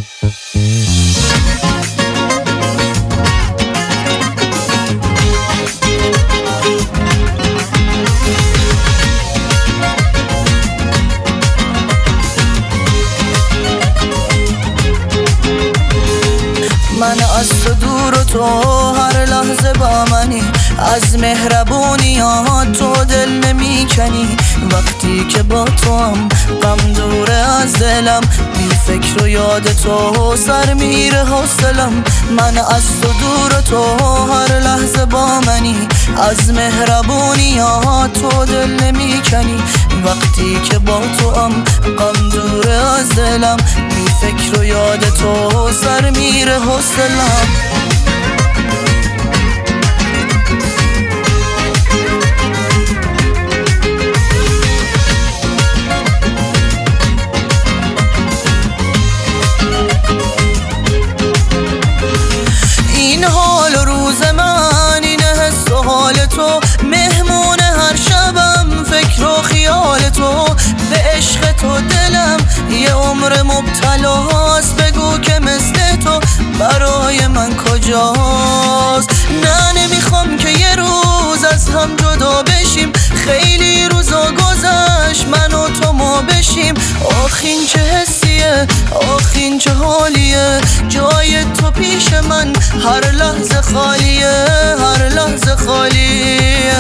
من از تو دور و تو هر لحظه با منی، از مهربونیات تو دل نمیکنی. وقتی که با تو هم غم دوره از دلم، بی فکر و یاد تو سر میره حوصلم. من از تو دور و تو هر لحظه با منی، از مهربونیات تو دل نمیکنی. وقتی که با تو هم غم دوره از دلم، بی فکر و یاد تو سر میره حوصلم. این حال و روز من، این حس و حال تو، مهمون هر شبم فکر و خیال تو. به عشق تو دلم یه عمر مبتلاست، بگو که مثل تو برای من کجاست. نه نمیخوام که یه روز از هم جدا بشیم، خیلی روزا گذشت من و تو ما بشیم. آخ این چه حسیه، آخ این چه حالیه، جای تو پیش من هر لحظه خالیه، هر لحظه خالیه.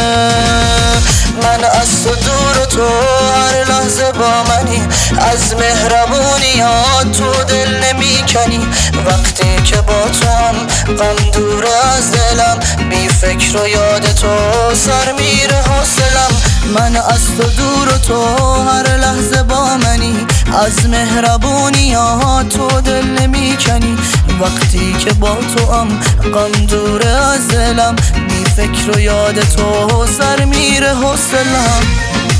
من از تو دور و تو هر لحظه با منی، از مهربونیات تو دل نمیکنی. وقتی که با تو هم غم دور از دلم، بی فکر و یاد تو سر میره حوصلم. من از تو دور و تو هر لحظه با منی، از مهربونیات تو دل نمیکنی. وقتی که با تو هم غم دور از دلم، بی فکر و یاد تو سر میره حوصلم.